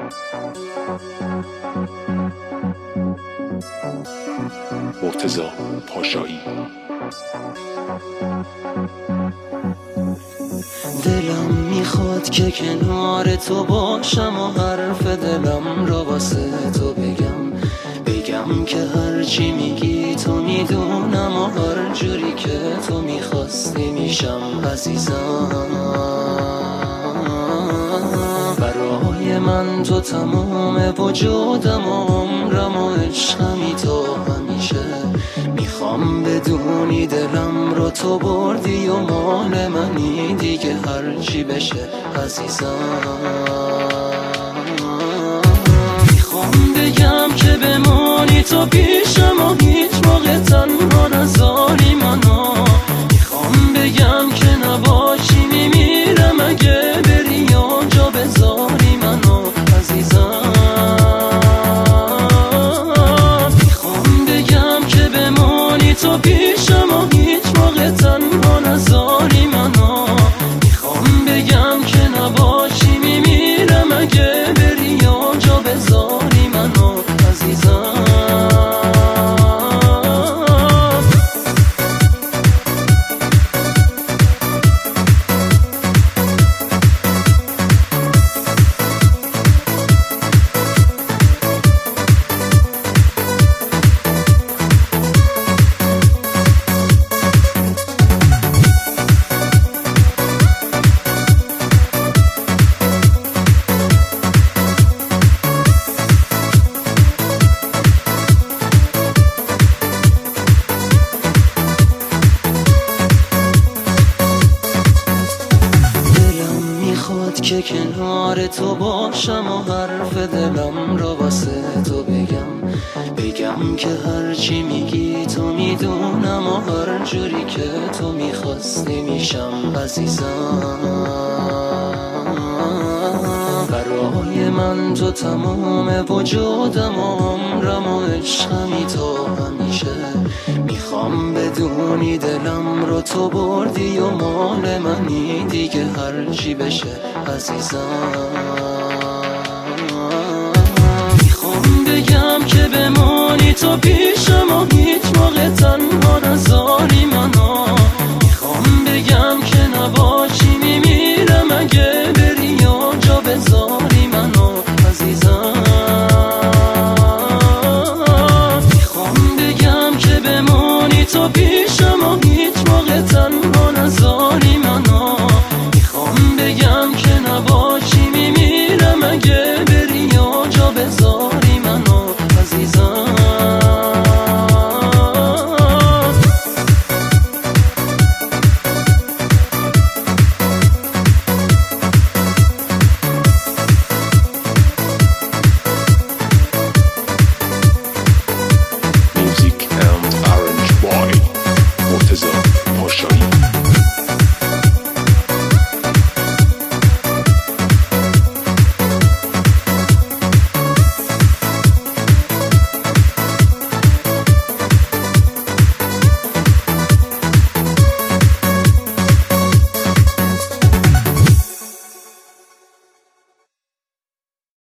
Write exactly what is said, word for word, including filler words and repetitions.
مرتضی پاشایی. دلم میخواد که کنار تو باشم و حرف دلم را واسه تو بگم بگم که هرچی میگی تو میدونم و هر جوری که تو میخواستی میشم عزیزم. برای من تو تمام وجودم و عمرم و عشقمی تو همیشه. میخوام بدونی دلم رو تو بردی و مال منی دیگه هرچی بشه عزیزم. میخوام بگم که بمانی تو پیشم و هیچ موقع تنها نذاری منو. میخوام بگم که نباشی میمیرم اگه بری یا جا بذاری منو عزیزم. میخوام بگم که بمانی تو پیشم و هیچ موقع تنها نذاری منو. میخوام بگم که نباشی میمیرم اگه بری یا جا بذاری منو عزیزم. که کنار تو باشم و حرف دلم را واسه تو بگم بگم که هرچی میگی تو میدونم و هر جوری که تو میخواستی میشم عزیزم. برای من تو تمام وجودم و عمرم و عشقمی تو همیشه. میخوام بدونی دلم رو تو بردی و مال منی دیگه هرچی بشه عزیزم. میخوام بگم که بمانی تو پیشم و هیچ موقع تنها نذاری منو. میخوام بگم که نباشی میمیرم اگه بری یا جا بذاری منو عزیزم. میخوام بگم که بمانی تو پیشم و هیچ موقع تنها نذاری منو. میخوام بگم که نباشی میمیرم اگه بری یا جا بذاری